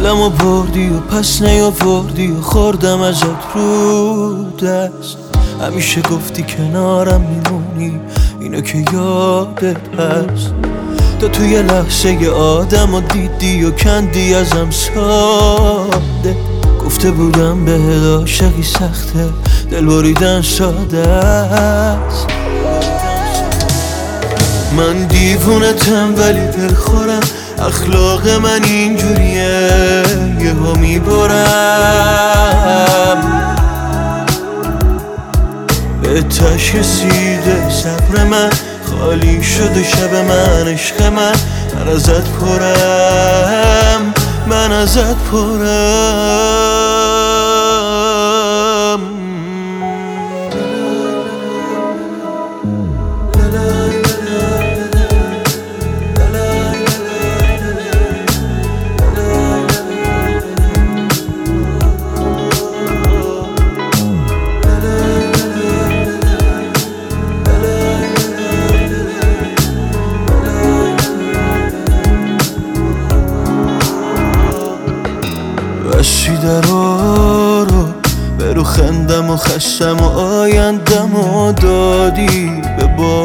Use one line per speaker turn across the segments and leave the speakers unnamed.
دلمو بردی و پس نیاوردی و خوردم ازت رو دست. همیشه گفتی کنارم میمونی، اینو که یادت هست. تو توی لحظه آدم و دیدی و کندی ازم ساده. گفته بودم به عاشقی سخته، دل بریدن ساده است. من دیوونتم ولی دلخورم، اخلاق من اینجوریه یهو میبرم. به تش رسیده صبر من، خالی شده شب من، عشق من ازت پرم، من ازت پرم. بستی درا رو برو خندم و خستم و آیندم و دادی به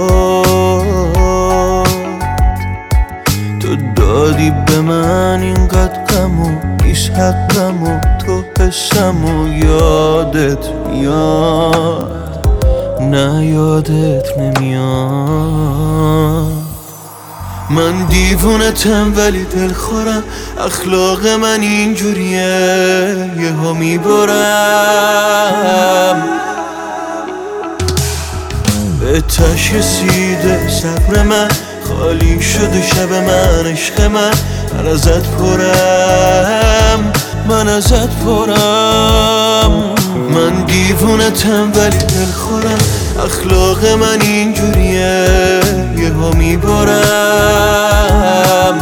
باد. تو دادی به من اینقدر غم و نیست حقم و تو حسم و یادت میاد، نه یادت نمیاد. من دیوونتم ولی دلخورم، اخلاق من اینجوریه یهو میبرم. به تش رسیده صبر من، خالی شده شب من، عشق من ازت پرم، من ازت پرم. من دیوونتم ولی دلخورم، اخلاق من اینجوریه یهو میبرم.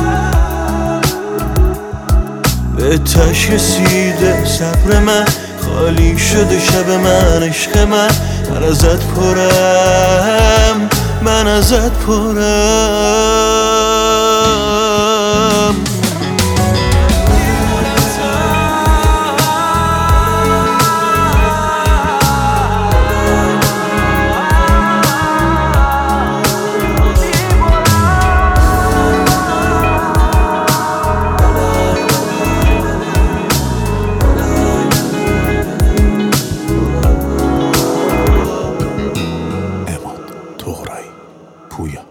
به تش رسیده صبر من، خالی شده شب من، عشق من ازت پرم، من ازت پرم.
Toğray, Puya.